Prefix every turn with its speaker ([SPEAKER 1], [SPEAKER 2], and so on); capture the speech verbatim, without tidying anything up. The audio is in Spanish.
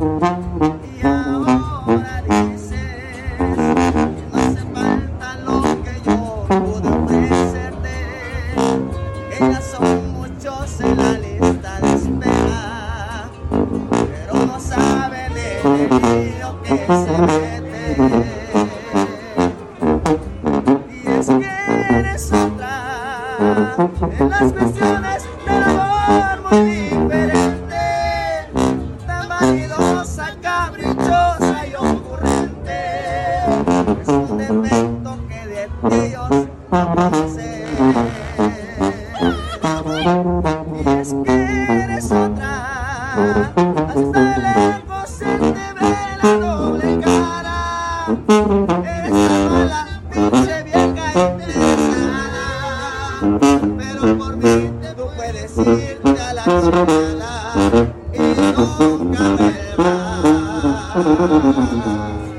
[SPEAKER 1] Y ahora dices que no hace falta lo que yo pude ofrecerte, que ya son muchos en la lista de espera, pero no saben el lío que se mete. Y es que eres otra en las cuestiones del amor muy diferente, tan vanidosa, caprichosa y ocurrente. Es un defecto que de ti yo sé. Y es que eres otra, hasta lejos se te ve la doble cara. Eres tan mala, pinche vieja interesada, pero por mí tú puedes irte a la chingada y nunca me vas.